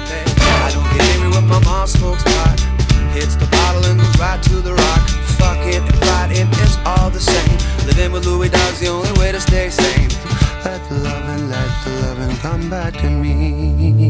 me. I don't get angry when my mom smokes pot, hits the bottle and goes right to the rock. Fucking and fighting is all the same. Living with Louis Dog's the only way to stay sane. Let the loving come back to me.